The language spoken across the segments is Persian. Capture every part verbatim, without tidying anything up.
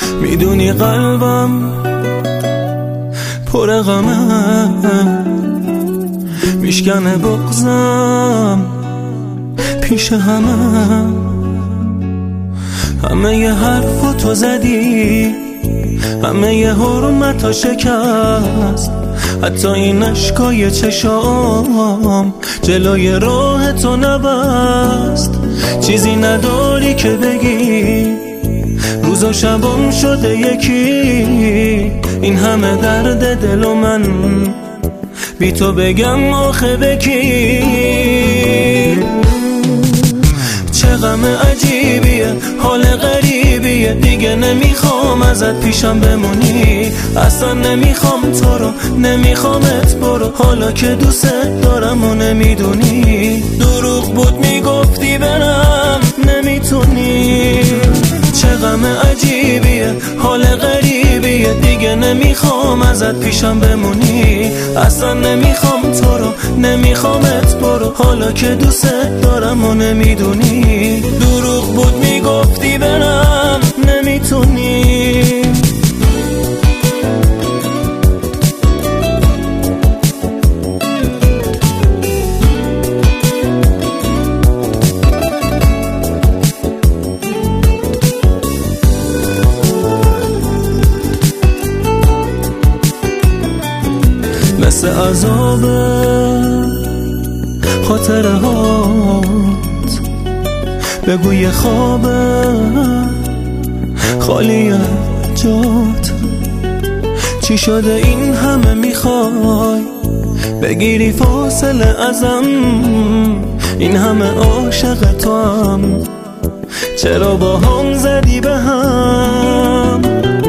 میدونی قلبم پر غمه، میشکنه بغضم پیش همه. همه ی حرفو تو زدی، همه ی حرمتو شکست، حتی این اشکای چشام جلوی راه تو نبست. چیزی نداری که بگی، روز و شبم شده یکی، این همه درد دل و من بی تو بگم آخه بکی. چه غم عجیبیه، حال غریبیه، دیگه نمیخوام ازت پیشم بمونی، اصلا نمیخوام تو رو، نمیخوامت برو، حالا که دوست دارم و نمیدونی. دروغ بود میگفتی برم نمیتونی. چه غم عجیبیه، حال غریبیه، دیگه نمیخوام ازت پیشم بمونی، اصلا نمیخوام تو رو، نمیخوامت برو، حالا که دوست دارم و نمیدونی. دروغ بود میگفتی برم نمیتونی. مثل عذاب خاطره هات، بگو یه خوابه خالی جات. چی شده این همه میخوای بگیری فاصله ازم، این همه عاشق تو هم، چرا با هم زدی به هم.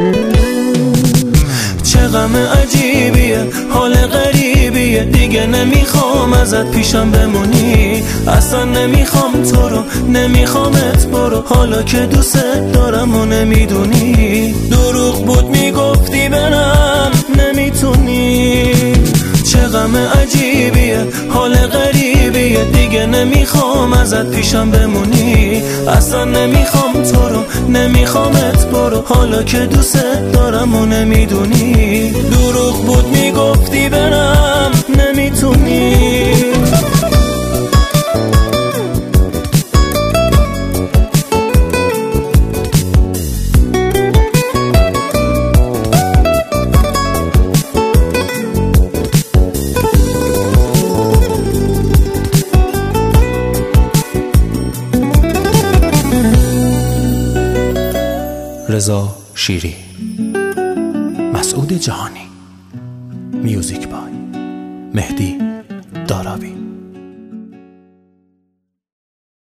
چه غم عجیبیه، حال غریبیه، دیگه نمیخوام ازت پیشم بمونی، اصلا نمیخوام تو رو، نمیخوامت برو، حالا که دوست دارم و نمیدونی. دروغ بود میگفتی برم نمیتونی. چه غم عجیبیه، حال غریبیه، دیگه نمیخوام ازت پیشم بمونی، اصلا نمیخوام تو رو، نمیخوامت برو، حالا که دوست دارم و نمیدونی. دروغ بود میگفتی برم نمیتونی. رضا شیری، مسعود جهانی، میوزیک بای مهدی داراوی.